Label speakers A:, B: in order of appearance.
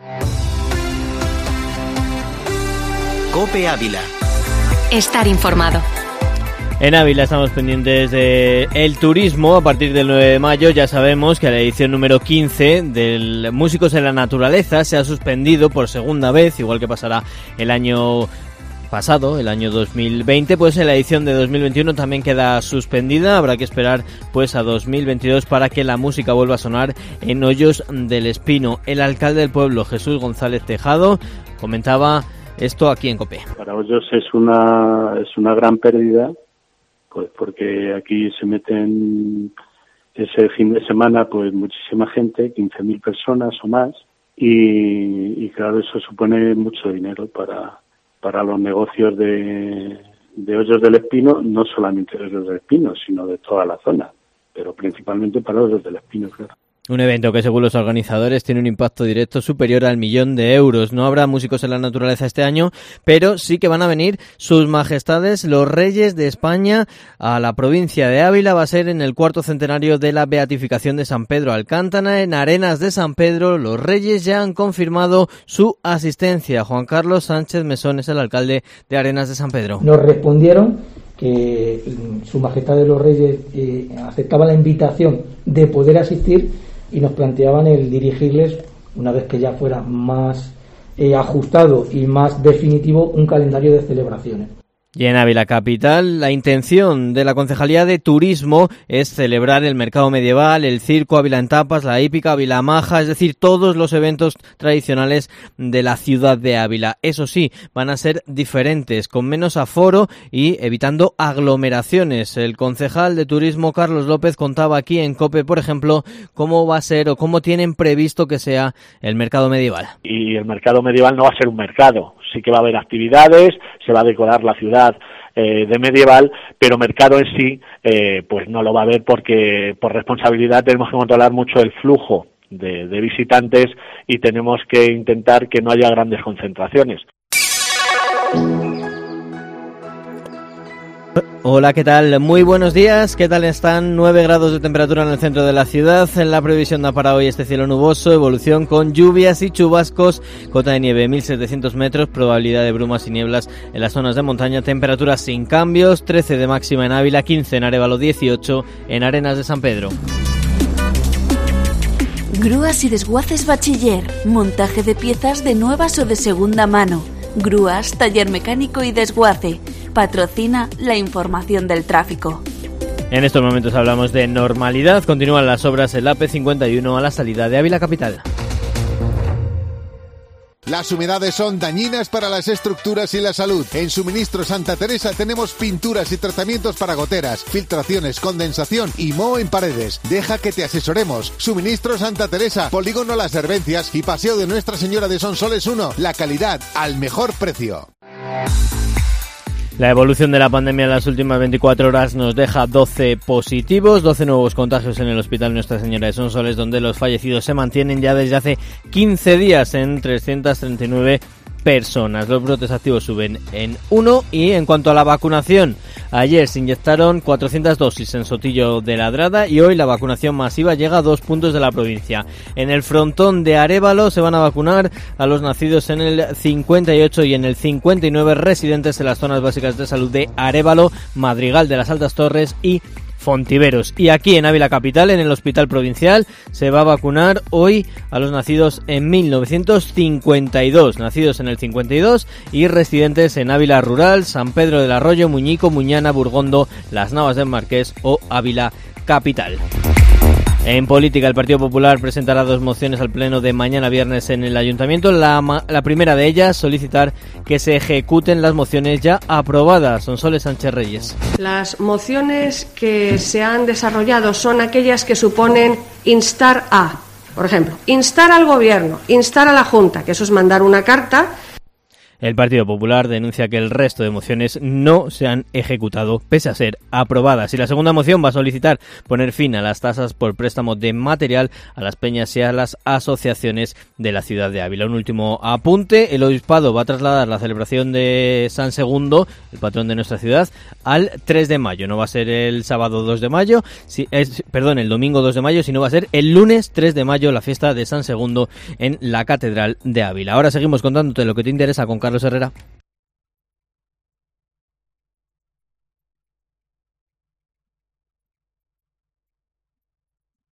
A: COPE Ávila.
B: Estar informado.
C: En Ávila estamos pendientes del turismo. A partir del 9 de mayo ya sabemos que la edición número 15 del Músicos en la Naturaleza se ha suspendido por segunda vez, igual que pasará el año pasado, el año 2020, pues en la edición de 2021 también queda suspendida. Habrá que esperar pues a 2022 para que la música vuelva a sonar en Hoyos del Espino. El alcalde del pueblo, Jesús González Tejado, comentaba esto aquí en COPE.
D: Para Hoyos es una gran pérdida, pues porque aquí se meten ese fin de semana pues muchísima gente, 15.000 personas o más, y claro, eso supone mucho dinero para los negocios de Hoyos del Espino, no solamente de Hoyos del Espino, sino de toda la zona, pero principalmente para Hoyos del Espino, claro.
C: Un evento que, según los organizadores, tiene un impacto directo superior al 1.000.000 de euros. No habrá músicos en la naturaleza este año, pero sí que van a venir sus majestades, los reyes de España, a la provincia de Ávila. Va a ser en el 4º centenario de la beatificación de San Pedro Alcántara, en Arenas de San Pedro. Los reyes ya han confirmado su asistencia. Juan Carlos Sánchez Mesón es el alcalde de Arenas de San Pedro.
E: Nos respondieron que Su Majestad de los Reyes aceptaba la invitación de poder asistir y nos planteaban el dirigirles, una vez que ya fuera más ajustado y más definitivo, un calendario de celebraciones.
C: Y en Ávila capital, la intención de la Concejalía de Turismo es celebrar el mercado medieval, el circo, Ávila en tapas, la hípica, Ávila Maja, es decir, todos los eventos tradicionales de la ciudad de Ávila. Eso sí, van a ser diferentes, con menos aforo y evitando aglomeraciones. El concejal de Turismo, Carlos López, contaba aquí en COPE, por ejemplo, cómo va a ser o cómo tienen previsto que sea el mercado medieval.
F: Y el mercado medieval no va a ser un mercado, sí que va a haber actividades, se va a decorar la ciudad de medieval, pero mercado en sí pues no lo va a haber, porque por responsabilidad tenemos que controlar mucho el flujo de visitantes y tenemos que intentar que no haya grandes concentraciones.
C: Hola, ¿qué tal? Muy buenos días. ¿Qué tal están? 9 grados de temperatura en el centro de la ciudad. En la previsión da para hoy este cielo nuboso, evolución con lluvias y chubascos, cota de nieve 1.700 metros, probabilidad de brumas y nieblas en las zonas de montaña, temperaturas sin cambios, 13 de máxima en Ávila, 15 en Arévalo, 18 en Arenas de San Pedro.
G: Grúas y desguaces Bachiller, montaje de piezas de nuevas o de segunda mano. Grúas, taller mecánico y desguace. Patrocina la información del tráfico.
C: En estos momentos hablamos de normalidad. Continúan las obras en la AP51 a la salida de Ávila capital.
H: Las humedades son dañinas para las estructuras y la salud. En Suministro Santa Teresa tenemos pinturas y tratamientos para goteras, filtraciones, condensación y moho en paredes. Deja que te asesoremos. Suministro Santa Teresa, Polígono Las Herbencias y Paseo de Nuestra Señora de Sonsoles 1. La calidad al mejor precio.
C: La evolución de la pandemia en las últimas 24 horas nos deja 12 positivos, 12 nuevos contagios en el Hospital Nuestra Señora de Sonsoles, donde los fallecidos se mantienen ya desde hace 15 días en 339 personas. Los brotes activos suben en 1. Y en cuanto a la vacunación, ayer se inyectaron 400 dosis en Sotillo de Ladrada y hoy la vacunación masiva llega a 2 puntos de la provincia. En el frontón de Arévalo se van a vacunar a los nacidos en el 58 y en el 59 residentes en las zonas básicas de salud de Arévalo, Madrigal de las Altas Torres y Fontiveros. Y aquí en Ávila capital, en el Hospital Provincial, se va a vacunar hoy a los nacidos en 1952, nacidos en el 52 y residentes en Ávila Rural, San Pedro del Arroyo, Muñico, Muñana, Burgondo, Las Navas del Marqués o Ávila capital. En política, el Partido Popular presentará 2 mociones al pleno de mañana viernes en el Ayuntamiento. La primera de ellas, solicitar que se ejecuten las mociones ya aprobadas. Sonsoles Sánchez Reyes.
I: Las mociones que se han desarrollado son aquellas que suponen instar a, por ejemplo, instar al Gobierno, instar a la Junta, que eso es mandar una carta.
C: El Partido Popular denuncia que el resto de mociones no se han ejecutado pese a ser aprobadas. Y la segunda moción va a solicitar poner fin a las tasas por préstamo de material a las peñas y a las asociaciones de la ciudad de Ávila. Un último apunte: el obispado va a trasladar la celebración de San Segundo, el patrón de nuestra ciudad, al 3 de mayo. No va a ser el sábado 2 de mayo, el domingo 2 de mayo, sino va a ser el lunes 3 de mayo la fiesta de San Segundo en la Catedral de Ávila. Ahora seguimos contándote lo que te interesa con Carlos Herrera.